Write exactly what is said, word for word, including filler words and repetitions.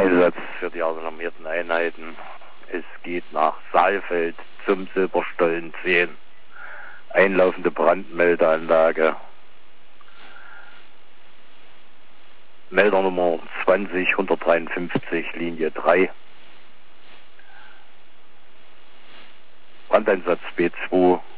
Einsatz für die alarmierten Einheiten. Es geht nach Saalfeld zum Silberstollen zehn. Einlaufende Brandmeldeanlage. Meldernummer zwanzig hundertdreiundfünfzig, Linie drei. Brandeinsatz B zwei